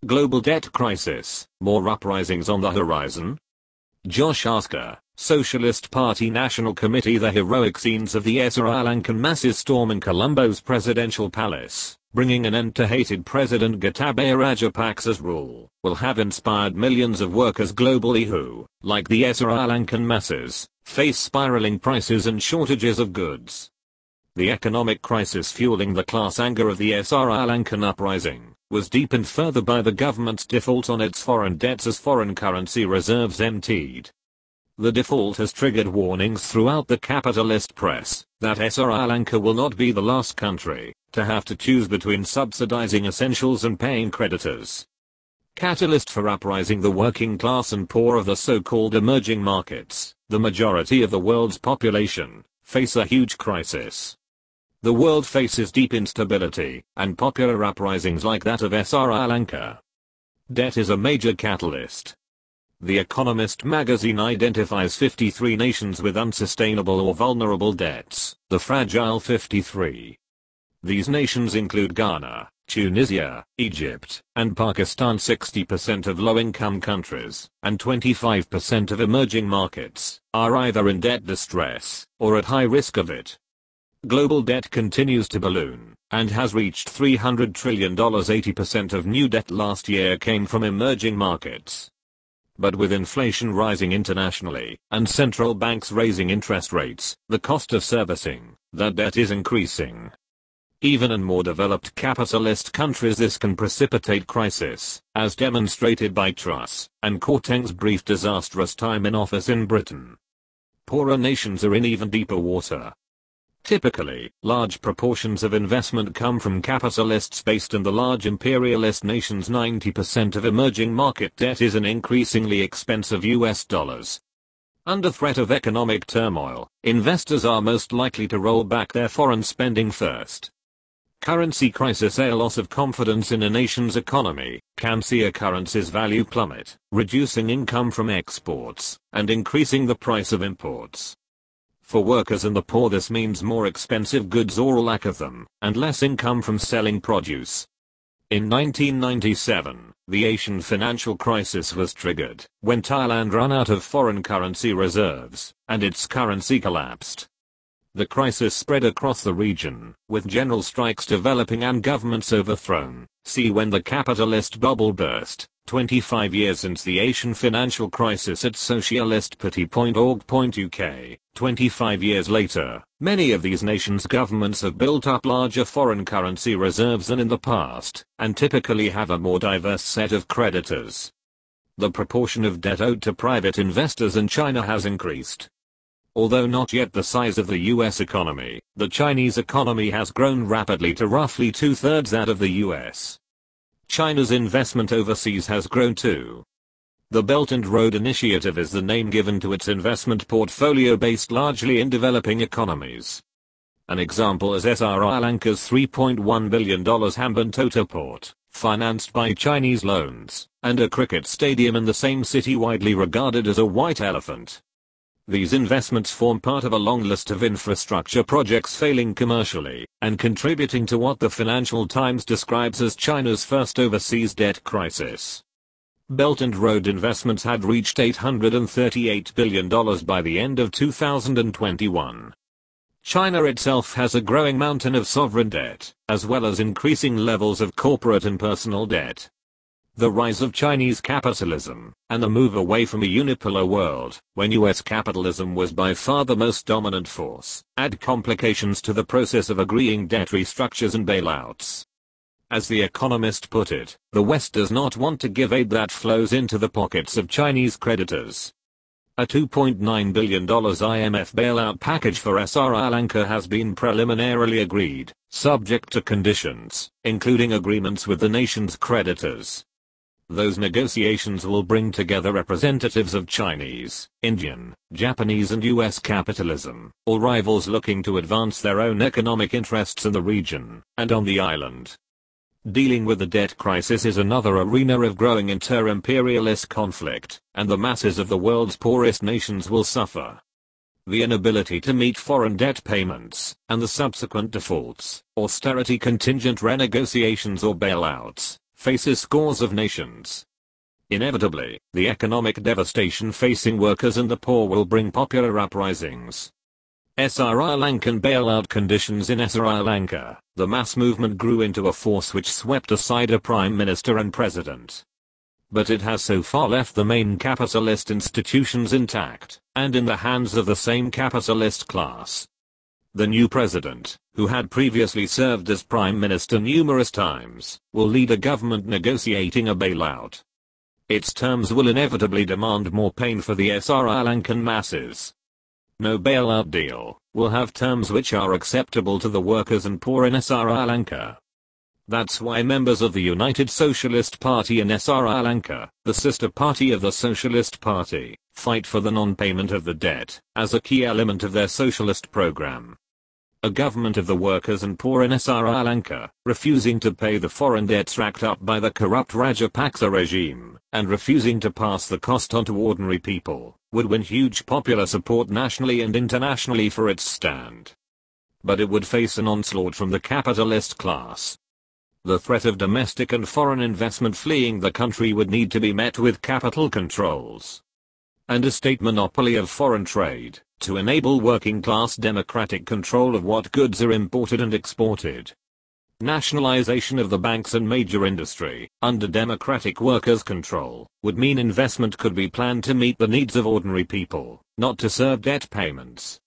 Global debt crisis, more uprisings on the horizon? Josh Asker, Socialist Party National Committee. The heroic scenes of the Sri Lankan masses storming Colombo's presidential palace, bringing an end to hated President Gotabaya Rajapaksa's rule, will have inspired millions of workers globally who, like the Sri Lankan masses, face spiraling prices and shortages of goods. The economic crisis fueling the class anger of the Sri Lankan uprising was deepened further by the government's default on its foreign debts as foreign currency reserves emptied. The default has triggered warnings throughout the capitalist press that Sri Lanka will not be the last country to have to choose between subsidizing essentials and paying creditors. Catalyst for uprising: the working class and poor of the so-called emerging markets, the majority of the world's population, face a huge crisis. The world faces deep instability, and popular uprisings like that of Sri Lanka. Debt is a major catalyst. The Economist magazine identifies 53 nations with unsustainable or vulnerable debts, the Fragile 53. These nations include Ghana, Tunisia, Egypt, and Pakistan. 60% of low-income countries, and 25% of emerging markets, are either in debt distress, or at high risk of it. Global debt continues to balloon, and has reached $300 trillion. 80% of new debt last year came from emerging markets. But with inflation rising internationally, and central banks raising interest rates, the cost of servicing that debt is increasing. Even in more developed capitalist countries this can precipitate crisis, as demonstrated by Truss and Kwarteng's brief disastrous time in office in Britain. Poorer nations are in even deeper water. Typically, large proportions of investment come from capitalists based in the large imperialist nations. 90% of emerging market debt is in increasingly expensive US dollars. Under threat of economic turmoil, investors are most likely to roll back their foreign spending first. Currency crisis: a loss of confidence in a nation's economy can see a currency's value plummet, reducing income from exports and increasing the price of imports. For workers and the poor this means more expensive goods or a lack of them, and less income from selling produce. In 1997, the Asian financial crisis was triggered when Thailand ran out of foreign currency reserves, and its currency collapsed. The crisis spread across the region, with general strikes developing and governments overthrown. See when the capitalist bubble burst. 25 years since the Asian financial crisis at socialistparty.org.uk. 25 years later, many of these nations' governments have built up larger foreign currency reserves than in the past, and typically have a more diverse set of creditors. The proportion of debt owed to private investors in China has increased. Although not yet the size of the US economy, the Chinese economy has grown rapidly to roughly 2/3 that of the US. China's investment overseas has grown too. The Belt and Road Initiative is the name given to its investment portfolio based largely in developing economies. An example is Sri Lanka's $3.1 billion Hambantota port, financed by Chinese loans, and a cricket stadium in the same city widely regarded as a white elephant. These investments form part of a long list of infrastructure projects failing commercially, and contributing to what the Financial Times describes as China's first overseas debt crisis. Belt and Road investments had reached $838 billion by the end of 2021. China itself has a growing mountain of sovereign debt, as well as increasing levels of corporate and personal debt. The rise of Chinese capitalism, and the move away from a unipolar world, when US capitalism was by far the most dominant force, add complications to the process of agreeing debt restructures and bailouts. As The Economist put it, the West does not want to give aid that flows into the pockets of Chinese creditors. A $2.9 billion IMF bailout package for Sri Lanka has been preliminarily agreed, subject to conditions, including agreements with the nation's creditors. Those negotiations will bring together representatives of Chinese, Indian, Japanese and US capitalism, all rivals looking to advance their own economic interests in the region and on the island. Dealing with the debt crisis is another arena of growing inter-imperialist conflict, and the masses of the world's poorest nations will suffer. The inability to meet foreign debt payments, and the subsequent defaults, austerity contingent renegotiations or bailouts, faces scores of nations. Inevitably, the economic devastation facing workers and the poor will bring popular uprisings. Sri Lankan bailout conditions. In Sri Lanka, the mass movement grew into a force which swept aside a prime minister and president. But it has so far left the main capitalist institutions intact, and in the hands of the same capitalist class. The new president, who had previously served as prime minister numerous times, will lead a government negotiating a bailout. Its terms will inevitably demand more pain for the Sri Lankan masses. No bailout deal will have terms which are acceptable to the workers and poor in Sri Lanka. That's why members of the United Socialist Party in Sri Lanka, the sister party of the Socialist Party, fight for the non-payment of the debt as a key element of their socialist program. A government of the workers and poor in Sri Lanka, refusing to pay the foreign debts racked up by the corrupt Rajapaksa regime, and refusing to pass the cost on to ordinary people, would win huge popular support nationally and internationally for its stand. But it would face an onslaught from the capitalist class. The threat of domestic and foreign investment fleeing the country would need to be met with capital controls and a state monopoly of foreign trade, to enable working-class democratic control of what goods are imported and exported. Nationalization of the banks and major industry, under democratic workers' control, would mean investment could be planned to meet the needs of ordinary people, not to serve debt payments.